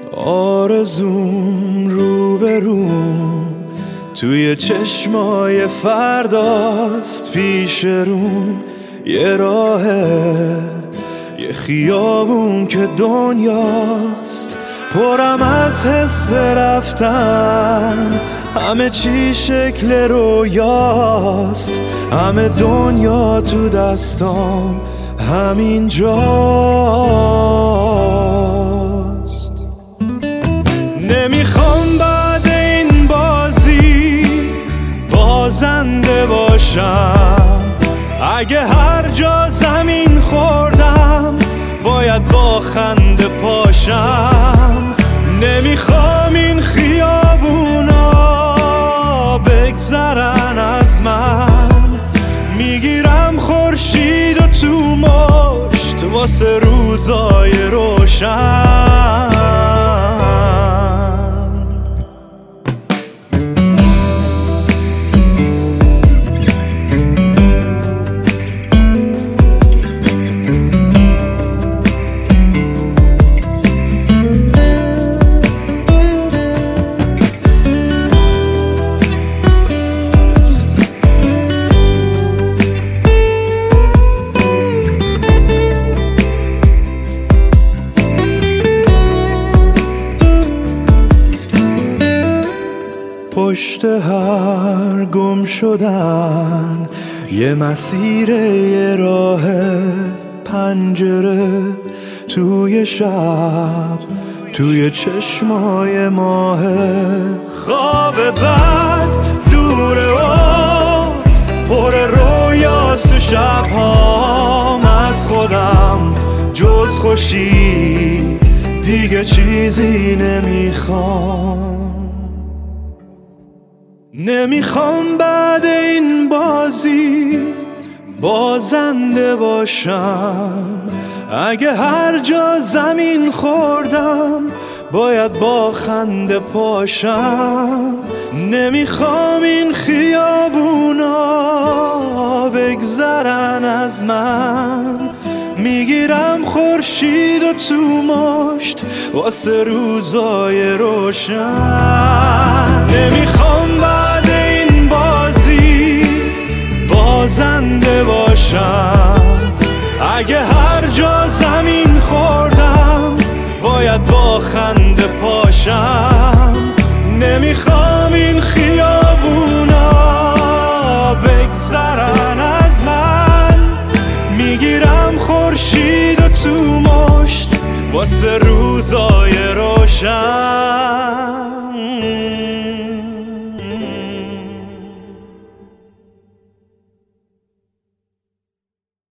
آرزوم روبروم توی چشمای فرداست، پیش روم یه راهه، یه خیابون که دنیاست، پرم از حس رفتن، همه چی شکل رویاست، همه دنیا تو دستام همین جاست. نمیخوام بعد این بازی بازنده باشم، اگه هر جا زمین خوردم باید با خنده پاشم. نمیخوام این خیابونا بگذرن از من، میگیرم خورشید و تو مشت واسه روزای روشن. پشت هر گم شدن یه مسیر، یه راه، پنجره توی شب، توی چشمای ماه، خواب بد دوره و پر رویاست تو شبهام، از خودم جز خوشی دیگه چیزی نمیخوام. نمیخوام بعد این بازی بازنده باشم، اگه هر جا زمین خوردم باید با خنده پاشم. نمیخوام این خیابونا بگذرن از من، میگیرم خورشید و تو مشت واسه روزای روشن. نمیخوام بعد این بازی بازنده باشم، اگه هر جا زمین خوردم باید با خنده پاشم. نمیخوام این خیابونا بگذرن از من، میگیرم خورشید و تو مشت واسه روزای روشن.